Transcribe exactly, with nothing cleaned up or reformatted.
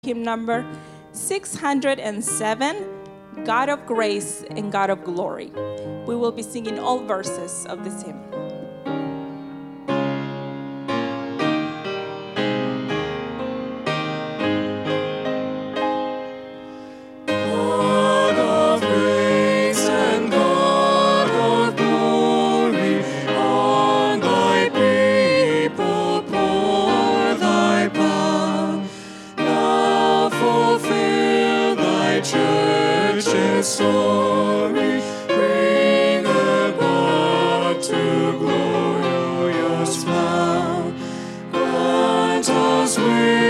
hymn number six hundred seven, God of Grace and God of Glory. We will be singing all verses of this hymn. Story, bring about to glorious vow. Grant us wisdom.